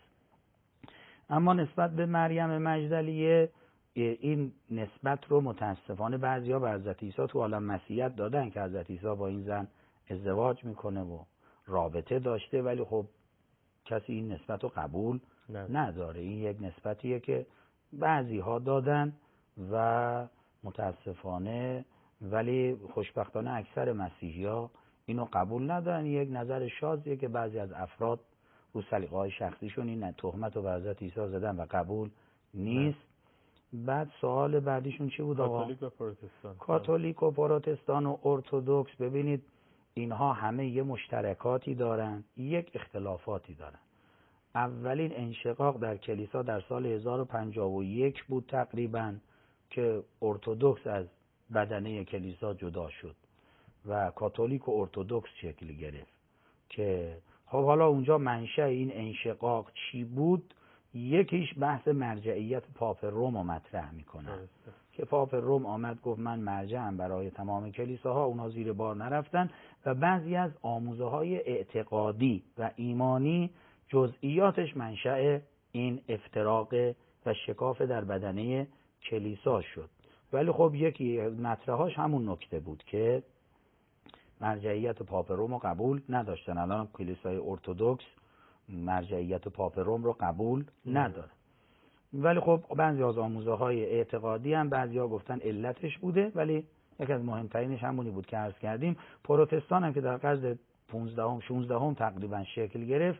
اما نسبت به مریم مجدلیه این نسبت رو متاسفانه بعضیا به حضرت عیسی تو عالم مسیحیت دادن که حضرت عیسی با این زن ازدواج میکنه و رابطه داشته، ولی خب کسی این نسبت رو قبول نداره. این یک نسبتیه که بعضی ها دادن و متاسفانه ولی خوشبختانه اکثر مسیحی ها اینو قبول ندارن. یک نظر شاذیه که بعضی از افراد رو سلیقه های شخصیشون این تهمت رو به حضرت عیسی زدن و قبول نیست. نه. بعد سوال بعدیشون چی بود آقا؟ کاتولیک و پروتستان. کاتولیک و پروتستان و ارتدوکس، ببینید اینها همه یه مشترکاتی دارن، یک اختلافاتی دارن. اولین انشقاق در کلیسا در سال هزار و پنجاه و یک بود تقریبا که ارتدوکس از بدنه کلیسا جدا شد و کاتولیک و ارتدوکس شکل گرفت. که خب حالا اونجا منشأ این انشقاق چی بود؟ یکیش بحث مرجعیت پاپ روم رو مطرح میکنن که پاپ روم آمد گفت من مرجعم برای تمام کلیساها، اونا زیر بار نرفتن و بعضی از آموزه های اعتقادی و ایمانی جزئیاتش منشأ این افتراق و شکاف در بدنه کلیسا شد. ولی خب یکی مطرحاش همون نکته بود که مرجعیت پاپ روم رو قبول نداشتن. الان کلیسای ارتدوکس مرجعیت پاپ روم رو قبول نداره. ولی خب بعضی از آموزه های اعتقادی هم بعضیا گفتن علتش بوده، ولی یکی از مهمترینش همونی بود که عرض کردیم. پروتستان هم که در قرن پانزدهم شانزدهم تقریبا شکل گرفت،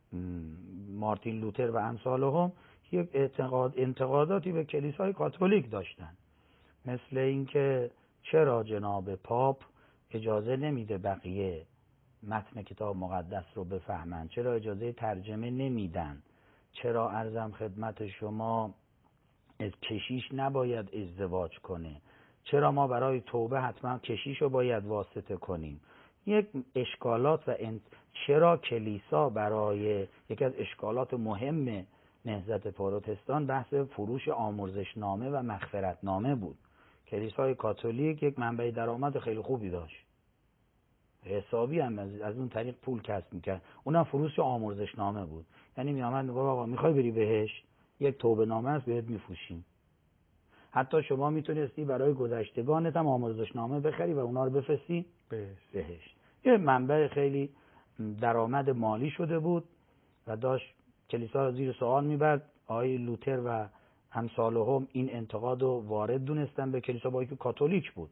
مارتین لوتر و امثالهم یک اعتقاد انتقاداتی به کلیسای کاتولیک داشتن، مثل اینکه چرا جناب پاپ اجازه نمیده بقیه متن کتاب مقدس رو بفهمن، چرا اجازه ترجمه نمیدن، چرا عرضم خدمت شما از کشیش نباید ازدواج کنه، چرا ما برای توبه حتما کشیش رو باید واسطه کنیم. یک اشکالات و انت... چرا کلیسا برای یکی از اشکالات مهم نهضت پروتستان بحث فروش آمرزشنامه و مغفرتنامه بود. کلیسای کاتولیک یک منبع درآمد خیلی خوبی داشت، حسابی هم از اون طریق پول کسب میکرد، اونم فروش آمرزشنامه بود. یعنی میامد میگه آقا میخوای بری بهشت، یک توبه نامه است بهت میفروشیم. حتی شما میتونستی برای گذشتگانت هم آمرزشنامه بخری و اونا رو بفرستی بهشت. یه منبع خیلی درآمد مالی شده بود و داشت کلیسا رو زیر سوال میبرد. آقای لوتر و امثالهم این انتقاد رو وارد دونستن به کلیسا، با اینکه کاتولیک بود،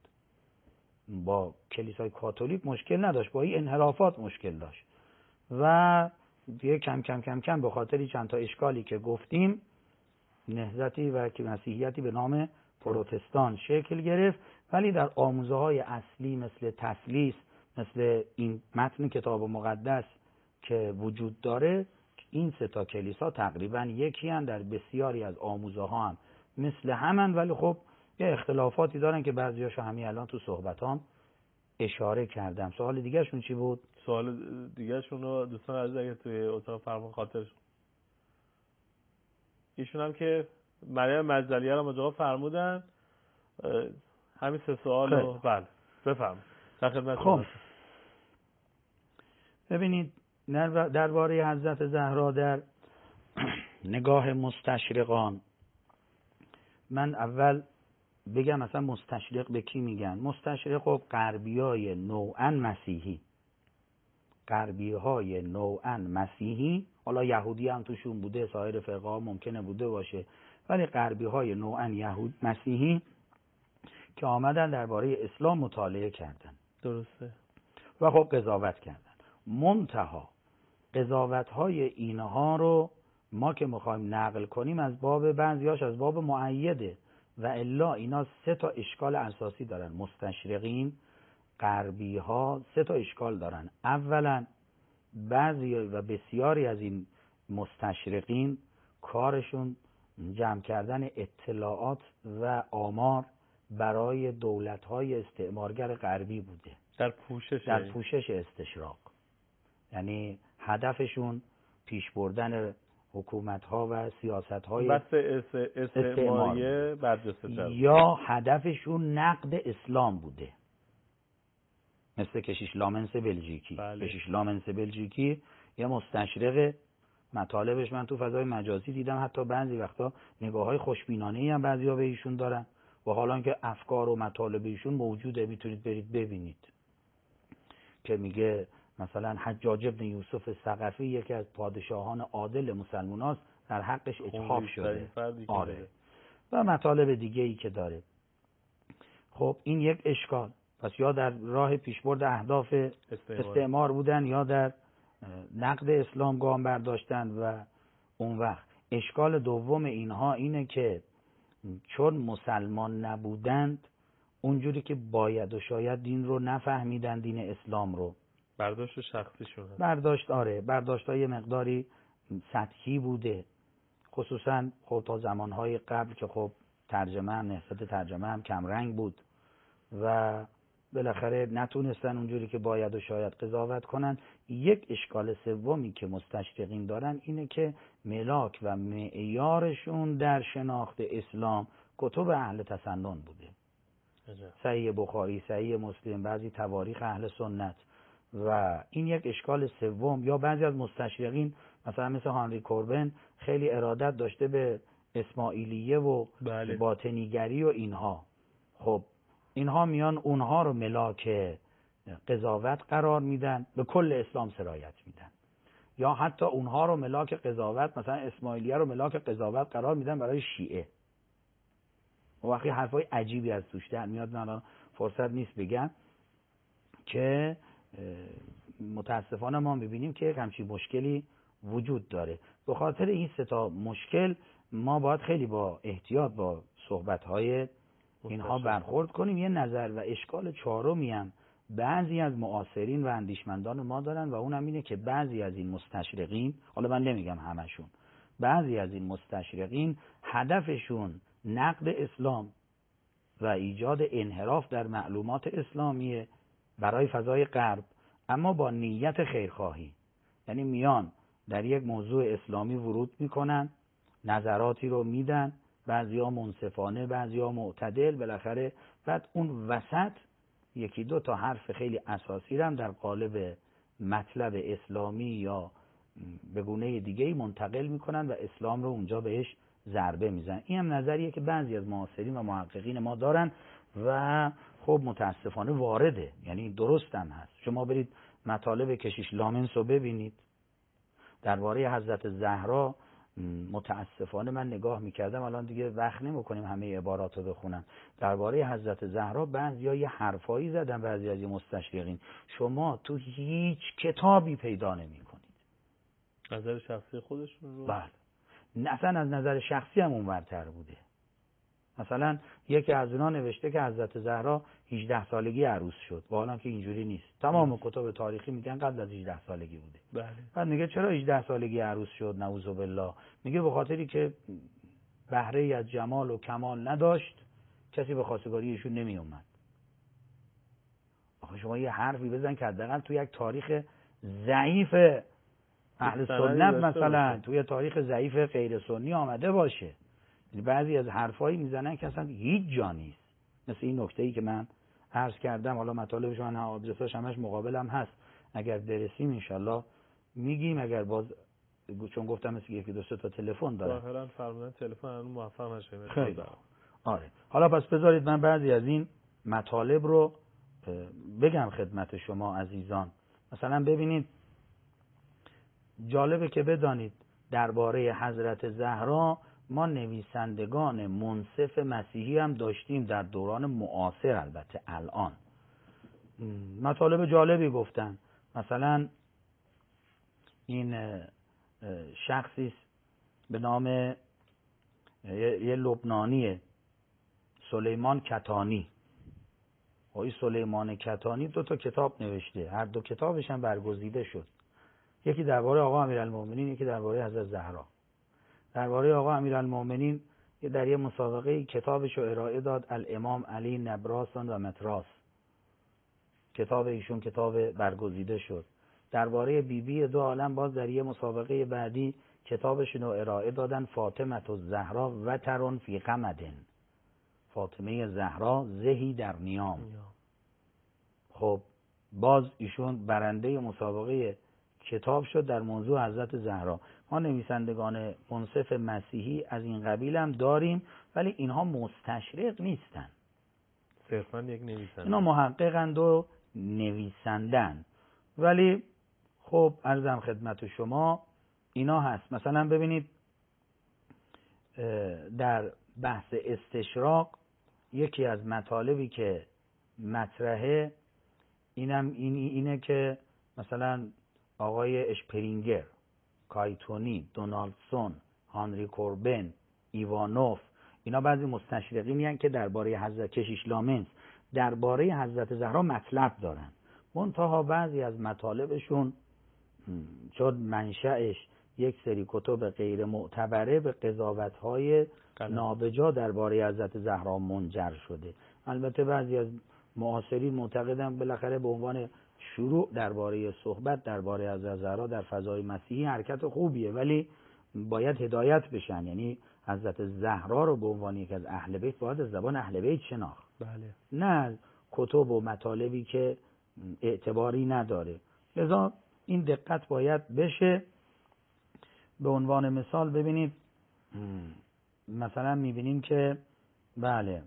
با کلیسای کاتولیک مشکل نداشت، با این انحرافات مشکل داشت و دیگه کم کم کم کم به خاطر چند تا اشکالی که گفتیم نهضتی و مسیحیتی به نام پروتستان شکل گرفت. ولی در آموزه های اصلی مثل تثلیث، مثل این متن کتاب مقدس که وجود داره، این سه تا کلیسا تقریبا یکی هستند. در بسیاری از آموزه ها هم مثل همن، ولی خب یه اختلافاتی دارن که بعضیاشو همین الان تو صحبتام اشاره کردم. سوال دیگه شون چی بود؟ سوال دیگه شون رو دوستان عزیز اگه توی اتاق فرمان خاطرشون، ایشون هم که مریم مجدلیه رو مجاقا فرمودن، همین سه سوال رو بله بفرم در خدمت خب ببینید درباره حضرت زهرا در نگاه مستشرقان، من اول بگم مثلا مستشرق به کی میگن. مستشرق و غربیای نوعاً مسیحی، غربیهای نوعاً مسیحی، حالا یهودی هم توشون بوده، سایر فرقه ها ممکنه بوده باشه، ولی غربیهای نوعاً یهود مسیحی که آمدن درباره اسلام مطالعه کردن. درسته. و خب قضاوت کردن. منتها قضاوت های اینها رو ما که میخوایم نقل کنیم از باب بعضیاش از باب معیده، و الا اینا سه تا اشکال اساسی دارن. مستشرقین غربی ها سه تا اشکال دارن. اولا بعضی و بسیاری از این مستشرقین کارشون جمع کردن اطلاعات و آمار برای دولت‌های استعمارگر غربی بوده، در پوشش در پوشش استشراق. یعنی هدفشون پیش بردن حکومت‌ها و سیاست‌های بس استعماریه برجسته تر، یا هدفشون نقد اسلام بوده، مثل کشیش لامنس بلژیکی. بله. کشیش لامنس بلژیکی یه مستشرق، مطالبش من تو فضای مجازی دیدم، حتی بعضی وقتا نگاه‌های خوشبینانه‌ای هم بعضیا به ایشون دارن و حالا که افکار و مطالب ایشون موجوده، میتونید برید ببینید، که میگه مثلا حجاج ابن یوسف ثقفی یکی از پادشاهان عادل مسلماناست، در حقش اجحاف شده. آره. و مطالب دیگه ای که داره. خب این یک اشکال. پس یا در راه پیشبرد اهداف استعمار, استعمار بودن یا در نقد اسلام گام برداشتن. و اون وقت اشکال دوم اینها اینه که چون مسلمان نبودند، اونجوری که باید و شاید دین رو نفهمیدن، دین اسلام رو. برداشت شخصی شده. برداشت آره برداشت های مقداری سطحی بوده، خصوصا خب تا زمانهای قبل که خب ترجمه هم نهضت ترجمه هم کم رنگ بود و بالاخره نتونستن اونجوری که باید و شاید قضاوت کنن. یک اشکال سومی که مستشرقین دارن اینه که ملاک و معیارشون در شناخت اسلام کتب اهل تسنن بوده، صحیح بخاری، صحیح مسلم، بعضی تواریخ اهل سنت. و این یک اشکال سوم. یا بعضی از مستشرقین مثلا مثل هانری کوربن خیلی ارادت داشته به اسماعیلیه و بله. باطنیگری و اینها. خب اینها میان اونها رو ملاک قضاوت قرار میدن، به کل اسلام سرایت میدن. یا حتی اونها رو ملاک قضاوت، مثلا اسماعیلیه رو ملاک قضاوت قرار میدن برای شیعه. و وقتی حرفای عجیبی از توش در میاد، من فرصت نیست بگم، که متاسفانه ما میبینیم که همچین مشکلی وجود داره. به خاطر این سه تا مشکل ما باید خیلی با احتیاط با صحبت‌های اینها برخورد کنیم. یه نظر و اشکال چهارمی هم بعضی از معاصرین و اندیشمندان ما دارن و اونم اینه که بعضی از این مستشرقین، حالا من نمیگم همشون، بعضی از این مستشرقین هدفشون نقد اسلام و ایجاد انحراف در معلومات اسلامیه برای فضای غرب، اما با نیت خیرخواهی. یعنی میان در یک موضوع اسلامی ورود میکنن، نظراتی رو میدن، بعضیا منصفانه، بعضیا معتدل، بالاخره بعد اون وسط یکی دو تا حرف خیلی اساسی رو هم در قالب مطلب اسلامی یا به گونه دیگه‌ای منتقل میکنن و اسلام رو اونجا بهش ضربه میزنن. این هم نظریه که بعضی از معاصرین و محققین ما دارن و خب متاسفانه وارده، یعنی درست هم هست. شما برید مطالب کشیش لامنس رو ببینید درباره حضرت زهرا. متاسفانه من نگاه میکردم، الان دیگه وقت نمیکنیم همه عبارات رو بخونم، درباره حضرت زهرا بعضیا یه حرفایی زدن، بعضی از مستشرقین شما تو هیچ کتابی پیدا نمیکنید. نظر شخصی خودشون رو؟ بله، اصلا از نظر شخصی هم اونورتر بوده. مثلا یکی از اونا نوشته که حضرت زهرا هجده سالگی عروس شد، با حالا که اینجوری نیست. تمام کتب تاریخی میگن قبل از هجده سالگی بوده. بله. بعد میگه چرا هجده سالگی عروس شد؟ نعوذ بالله. میگه به خاطری که بهره ای از جمال و کمال نداشت، کسی به خواستگاری ایشون نمی اومد. آخه شما یه حرفی بزن که حداقل تو یک تاریخ ضعیف اهل سنت مثلا توی تاریخ ضعیف غیر سنی آمده باشه. بعضی از حرفایی میزنن که اصلا هیچ جا نیست، مثل این نکته‌ای که من عرض کردم. حالا مطالبش من آدرساش همش مقابلم هست، اگر برسیم انشالله میگیم. اگر باز چون گفتم مثل یکی دو سه تا تلفن دارم ظاهرا فرمودن تلفن الان موفق نشه. خیلی آره. حالا پس بذارید من بعضی از این مطالب رو بگم خدمت شما عزیزان. مثلا ببینید، جالبه که بدانید درباره حضرت زهرا ما نویسندگان منصف مسیحی هم داشتیم در دوران معاصر. البته الان مطالب جالبی گفتن. مثلا این شخصی است به نام یه لبنانیه، سلیمان کتانی. آقای سلیمان کتانی دو تا کتاب نوشته، هر دو کتابش هم برگزیده شد. یکی درباره آقا امیرالمومنین، یکی درباره حضرت زهرا. درباره آقا امیرالمومنین یه در یه مسابقه کتابش رو ارائه داد الامام علی نبراسان و متراس. کتاب ایشون کتاب برگزیده شد. درباره بیبی دو عالم باز در یه مسابقه بعدی کتابشون رو ارائه دادن فاطمه الزهرا و ترون فی قمدن. فاطمه زهرا زهی در نیام. خب باز ایشون برنده مسابقه کتاب شد در موضوع حضرت زهرا. ما نویسندگان منصف مسیحی از این قبیل هم داریم، ولی اینها مستشرق نیستن، صرفا یک نویسنده. اینا محققند و نویسندن. ولی خب عرضم خدمت شما اینا هست. مثلا ببینید در بحث استشراق یکی از مطالبی که مطرحه اینم این اینه که مثلا آقای اشپرینگر، کایتونی، دونالدسون، هانری کوربن، ایوانوف، اینا بعضی مستشرقینی هستند که درباره حضرت کشیش لامنس درباره حضرت زهرا مطلب دارن. منتها بعضی از مطالبشون چون منشأش یک سری کتب غیر معتبره به قضاوت‌های نابجا درباره حضرت زهرا منجر شده. البته بعضی از معاصرین معتقدن بالاخره به عنوان شروع درباره صحبت درباره حضرت زهرا در فضای مسیحی حرکت خوبیه، ولی باید هدایت بشن. یعنی حضرت زهرا رو به عنوان یک از اهل بیت باید از زبان اهل بیت شناخت، بله، نه کتب و مطالبی که اعتباری نداره. لذا این دقت باید بشه. به عنوان مثال ببینید مثلا میبینیم که بله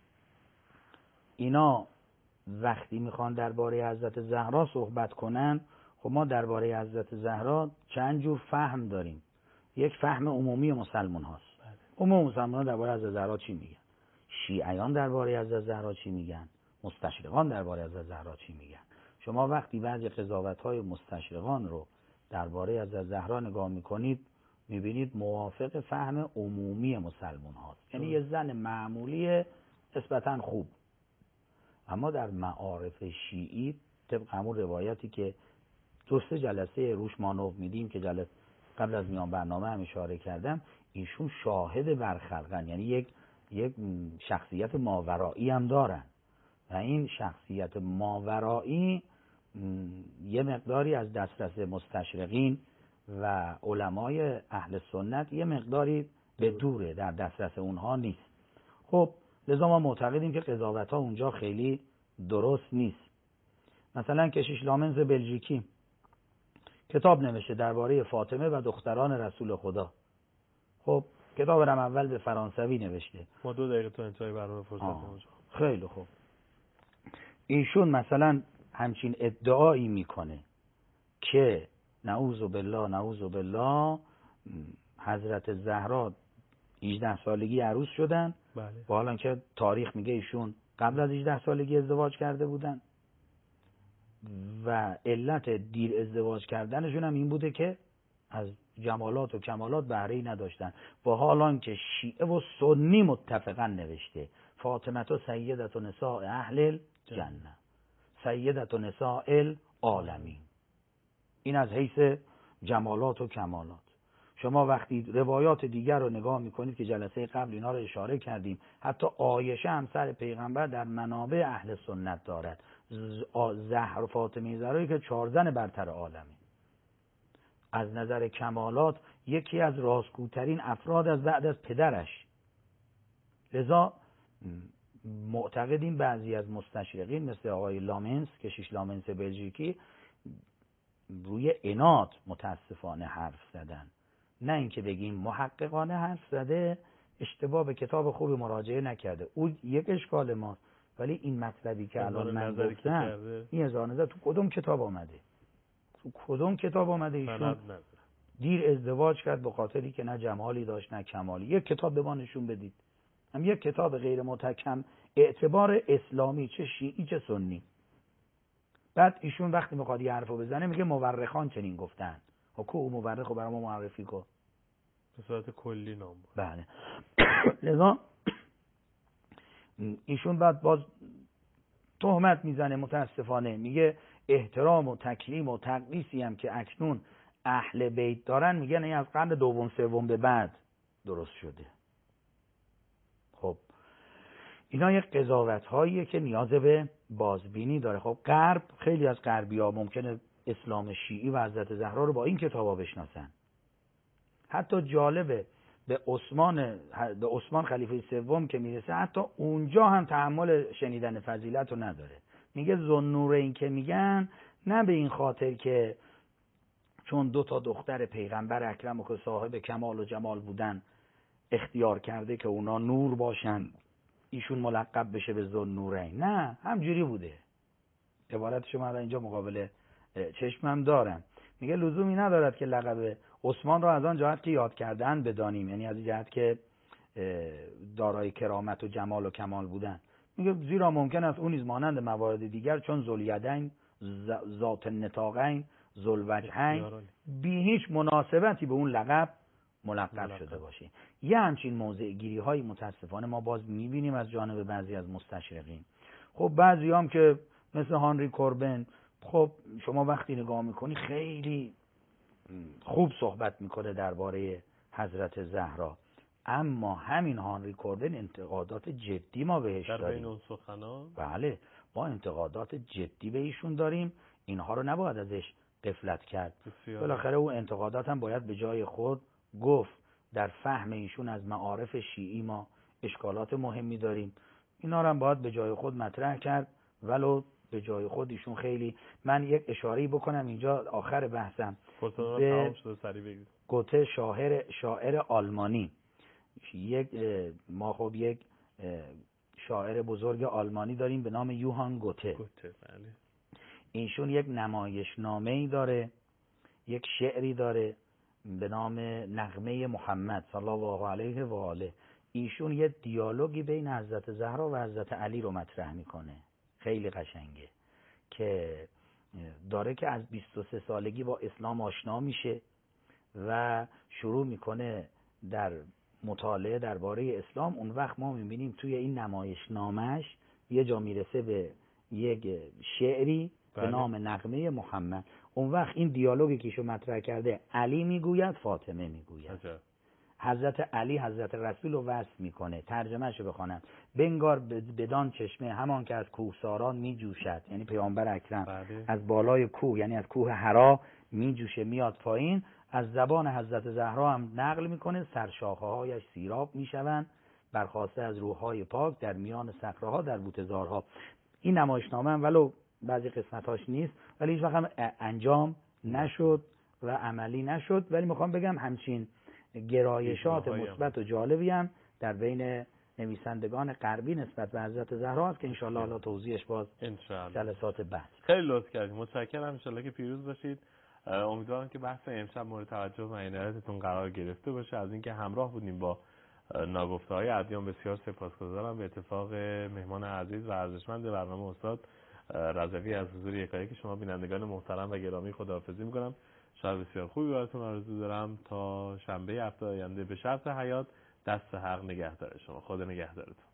اینا وقتی میخوان درباره حضرت زهرا صحبت کنن، خب ما درباره حضرت زهرا چند جور فهم داریم. یک فهم عمومی مسلمان هاست. عموم مسلمان ها درباره حضرت زهرا چی میگن؟ شیعیان درباره حضرت زهرا چی میگن؟ مستشرقان درباره حضرت زهرا چی میگن؟ شما وقتی بعضی قضاوت های مستشرقان رو درباره حضرت زهرا نگاه میکنید میبینید موافق فهم عمومی مسلمان هاست. یعنی یه زن معمولی نسبتاً خوب. اما در معارف شیعی طبق همون روایتی که دو سه جلسه روش مانو میدیم که جلسه قبل از میان برنامه هم اشاره کردم، ایشون شاهد برخلقن، یعنی یک یک شخصیت ماورایی هم دارن و این شخصیت ماورایی یه مقداری از دسترس مستشرقین و علمای اهل سنت یه مقداری به دوره، در دسترس اونها نیست. خب لذا ما معتقدیم که قضاوت ها اونجا خیلی درست نیست. مثلا کشیش لامنز بلژیکی کتاب نوشته درباره فاطمه و دختران رسول خدا. خب کتاب رم اول به فرانسوی نوشته. ما دو دقیقه تو انتهای برنامه فرصت داریم. خیلی خوب. ایشون مثلا همچین ادعایی میکنه که نعوذ بالله نعوذ بالله حضرت زهرا هجده سالگی عروس شدن. بله. با حالا که تاریخ میگه ایشون قبل از هجده سالگی ازدواج کرده بودن و علت دیر ازدواج کردنشون هم این بوده که از جمالات و کمالات بهره‌ای نداشتن. با حالا که شیعه و سنی متفقا نوشته فاطمه تو سیدت و نساء اهل جنه، سیدت و نساء العالمین. این از حیث جمالات و کمالات. شما وقتی روایات دیگر رو نگاه میکنید که جلسه قبل اینا رو اشاره کردیم، حتی عایشه همسر پیغمبر در منابع اهل سنت دارد زهر فاطمه زهرایی که چهار زن برتر عالمه. از نظر کمالات یکی از راستگوترین افراد از بعد از پدرش. لذا معتقدین بعضی از مستشرقین مثل آقای لامنس، کشیش لامنس بلژیکی، روی عناد متاسفانه حرف زدن، نه اینکه بگیم محققانه حرف زده، اشتباه به کتاب خوبی مراجعه نکرده، او یک اشکال ماست. ولی این مطلبی که الان من گفتم این اظهار نظر تو کدوم کتاب آمده؟ تو کدوم کتاب آمده؟ ایشون دیر ازدواج کرد به خاطری که نه جمالی داشت نه کمالی. یک کتاب به ما نشون بدید، هم یک کتاب غیر متکم اعتبار اسلامی، چه شیعی چه سنی. بعد ایشون وقتی میخواد یه حرفو بزنه میگه مورخان چنین گفتن. ها کو او مورخو برای ما معرفی کن. به صورت کلی نام بود. بله. لذا ایشون بعد باز تهمت میزنه متاسفانه، میگه احترام و تکریم و تقدیسی هم که اکنون اهل بیت دارن، میگن این از قرن دوم سوم به بعد درست شده. خب اینا یک قضاوت هاییه که نیاز به بازبینی داره. خب غرب، خیلی از غربی ها ممکنه اسلام شیعی و حضرت زهرا رو با این کتاب ها بشناسن. حتی جالبه به عثمان به عثمان خلیفه سوم که میرسه، حتی اونجا هم تحمل شنیدن فضیلت رو نداره. میگه ذوالنورین که میگن نه به این خاطر که چون دو تا دختر پیغمبر اکرم و که صاحب کمال و جمال بودن اختیار کرده که اونا نور باشن ایشون ملقب بشه به ذوالنورین، نه همجوری بوده. عبارتش من اینجا مقابل چشمم دارم. میگه لزومی ندارد که لقب عثمان را از آن جهت که یاد کردن بدانیم، یعنی از این جهت که دارای کرامت و جمال و کمال بودن. میگه زیرا ممکن است اون نیز مانند موارد دیگر چون ذوالیدین، ذات النطاقین، ذوالوجهین بی هیچ مناسبتی به اون لقب ملقب شده باشه. یه همچین موضع گیری های متاسفانه ما باز میبینیم از جانب بعضی از مستشرقین. خب بعضی هم که مثل هانری کوربن، خب شما وقتی نگاه میکنی خیلی خوب صحبت میکنه درباره حضرت زهرا، اما همین هانری کوربن انتقادات جدی ما بهش در داریم. بین اون سخنان بله، ما انتقادات جدی به ایشون داریم. اینها رو نباید ازش غفلت کرد. بالاخره اون انتقادات هم باید به جای خود گفت. در فهم ایشون از معارف شیعی ما اشکالات مهمی داریم، اینا رو هم باید به جای خود مطرح کرد، ولو به جای خود ایشون خیلی. من یک اشاره‌ای بکنم اینجا آخر بحثم به گوته، شاعر شاعر آلمانی. یک ما خب یک شاعر بزرگ آلمانی داریم به نام یوهان گوته. گوته بله. ایشون یک نمایشنامه‌ای داره، یک شعری داره به نام نغمه محمد صلی الله علیه و آله. ایشون یه دیالوگی بین حضرت زهرا و حضرت علی رو مطرح میکنه، خیلی قشنگه، که داره که از بیست و سه سالگی با اسلام آشنا میشه و شروع میکنه در مطالعه درباره اسلام. اون وقت ما میبینیم توی این نمایشنامش یه جا میرسه به یک شعری به نام نغمه محمد. اون وقت این دیالوگی که ایشون مطرح کرده، علی میگوید فاطمه میگوید، حضرت علی حضرت رسول رو وصف میکنه. ترجمهشو بخونم: بنگار بدان چشمه همان که از کوهساران میجوشد، یعنی پیامبر اکرم بله. از بالای کوه، یعنی از کوه حرا میجوشه میاد پایین. از زبان حضرت زهرا هم نقل میکنه: سرشاخه هایش سیراب میشوند، برخاسته از روحهای پاک در میان صخره‌ها در بوته‌زارها. این نمایشنامه هم ولو بعضی قسمتاش نیست ولی هیچ وقت هم انجام نشد و عملی نشد، ولی میخوام بگم همچین گرایشات مثبت و جالبی هم در بین نویسندگان غربی نسبت به حضرت زهرا هست که انشالله حالا توضیحش باز جلسات بعد. خیلی لطف کردید، متشکرم. انشالله که پیروز باشید. امیدوارم که بحث امشب مورد توجه و عنایتتون قرار گرفته باشه. از اینکه همراه بودیم با ناگفته‌های ادیان بسیار سپاسگزارم. به اتفاق مهمان عزیز و ارزشمند برنامه استاد رضوی از حضور یکایک شما بینندگان محترم و گرامی خداحافظی میکنم. شب بسیار خوبی براتون آرزو دارم تا شنبه هفته آینده. به شرط حیات دست حق نگهدار شما. خدا نگهدارتون.